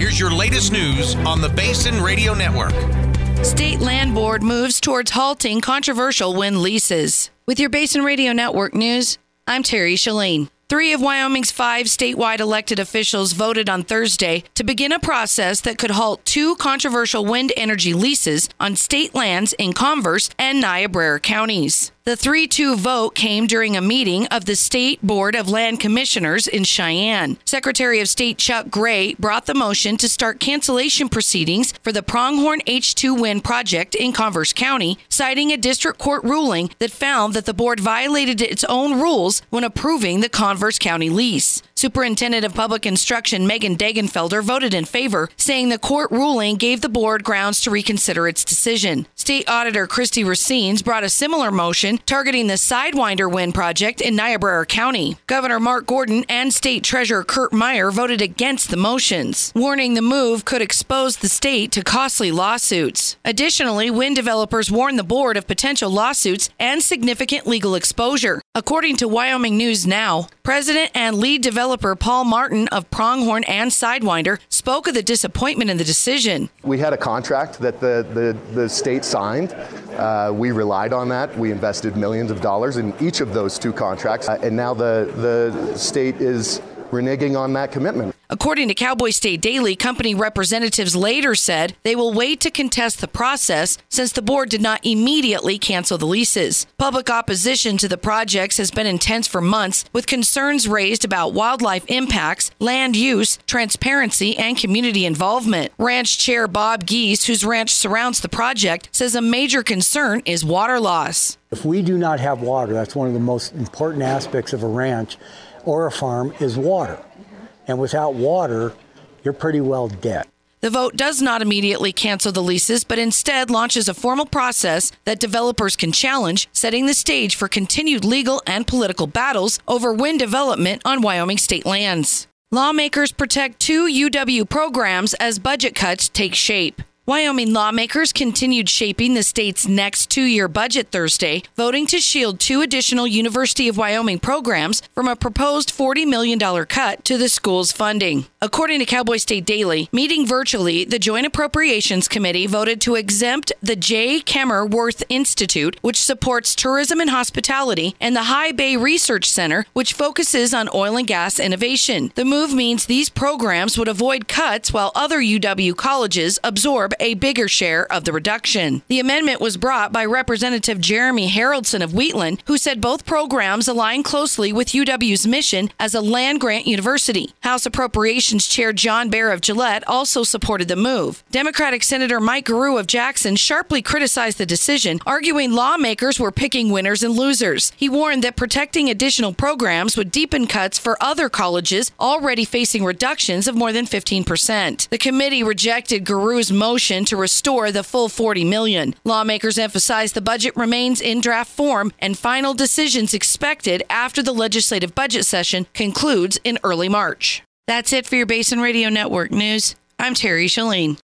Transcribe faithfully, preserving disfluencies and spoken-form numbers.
Here's your latest news on the Basin Radio Network. State Land Board moves towards halting controversial wind leases. With your Basin Radio Network news, I'm Terry Shalane. Three of Wyoming's five statewide elected officials voted on Thursday to begin a process that could halt two controversial wind energy leases on state lands in Converse and Niobrara counties. The three two vote came during a meeting of the State Board of Land Commissioners in Cheyenne. Secretary of State Chuck Gray brought the motion to start cancellation proceedings for the Pronghorn H two wind project in Converse County, citing a district court ruling that found that the board violated its own rules when approving the Converse County lease. Superintendent of Public Instruction Megan Degenfelder voted in favor, saying the court ruling gave the board grounds to reconsider its decision. State Auditor Christy Racines brought a similar motion targeting the Sidewinder Wind project in Niobrara County. Governor Mark Gordon and State Treasurer Kurt Meyer voted against the motions, warning the move could expose the state to costly lawsuits. Additionally, wind developers warned the board of potential lawsuits and significant legal exposure. According to Wyoming News Now, President and lead developer Paul Martin of Pronghorn and Sidewinder spoke of the disappointment in the decision. We had a contract that the, the, the state signed. Uh, we relied on that. We invested millions of dollars in each of those two contracts. Uh, and now the, the state is reneging on that commitment. According to Cowboy State Daily, company representatives later said they will wait to contest the process since the board did not immediately cancel the leases. Public opposition to the projects has been intense for months, with concerns raised about wildlife impacts, land use, transparency, and community involvement. Ranch Chair Bob Geese, whose ranch surrounds the project, says a major concern is water loss. If we do not have water, that's one of the most important aspects of a ranch or a farm is water. And without water, you're pretty well dead. The vote does not immediately cancel the leases, but instead launches a formal process that developers can challenge, setting the stage for continued legal and political battles over wind development on Wyoming state lands. Lawmakers protect two U W programs as budget cuts take shape. Wyoming lawmakers continued shaping the state's next two-year budget Thursday, voting to shield two additional University of Wyoming programs from a proposed forty million dollars cut to the school's funding. According to Cowboy State Daily, meeting virtually, the Joint Appropriations Committee voted to exempt the J. Kemmer Worth Institute, which supports tourism and hospitality, and the High Bay Research Center, which focuses on oil and gas innovation. The move means these programs would avoid cuts while other U W colleges absorb a bigger share of the reduction. The amendment was brought by Representative Jeremy Haroldson of Wheatland, who said both programs align closely with U W's mission as a land-grant university. House Appropriations Chair John Bear of Gillette also supported the move. Democratic Senator Mike Garreau of Jackson sharply criticized the decision, arguing lawmakers were picking winners and losers. He warned that protecting additional programs would deepen cuts for other colleges already facing reductions of more than fifteen percent. The committee rejected Garreau's motion to restore the full forty million dollars. Lawmakers emphasized the budget remains in draft form and final decisions expected after the legislative budget session concludes in early March. That's it for your Basin Radio Network news. I'm Terry Shalane.